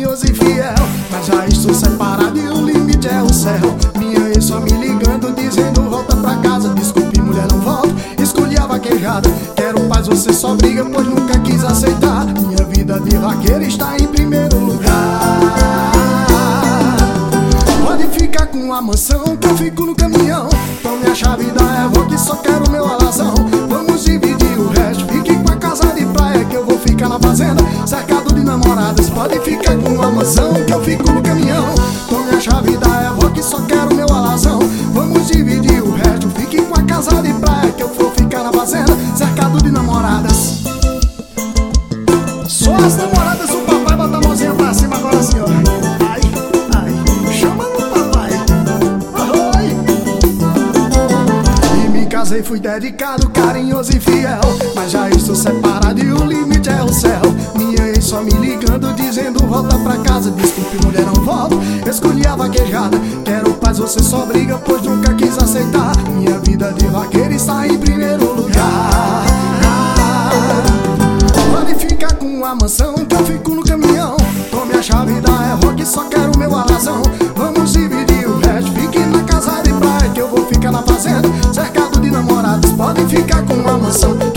carinhoso e fiel, mas já estou separado e o limite é o céu. Minha ex só me ligando, dizendo volta pra casa. Desculpe, mulher, não volto, escolhi a vaquejada. Quero paz, você só briga, pois nunca quis aceitar. Minha vida de vaqueiro está em primeiro lugar. Pode ficar com a mansão que eu fico no caminhão. Tome a chave da Evo que só quero meu alazão. Vamos dividir o resto, fique com a casa de praia que eu vou ficar na fazenda, cercado de namoradas. Pode ficar com a mansão que eu fico no caminhão. Tome a chave da Evo que só quero meu alazão. Vamos dividir o resto, fique com a casa de praia que eu vou ficar na fazenda, cercado de namoradas. Só as namoradas do papai, bota a mãozinha pra cima agora, senhora. Ai, ai, chama no papai. Oi. E me casei, fui dedicado, carinhoso e fiel, mas já estou separado e o limite é o céu. Minha ex só me ligando, dizendo volta pra casa. Desculpe, mulher, não volto, escolhi a vaquejada. Quero paz, você só briga, pois nunca quis aceitar. Minha vida de vaqueiro está em primeiro lugar. Pode ficar com a mansão que eu fico no caminhão. Tome a chave da Evo que só quero meu alazão. Vamos dividir o resto, fique na casa de praia que eu vou ficar na fazenda, cercado de namorados. Pode ficar com a mansão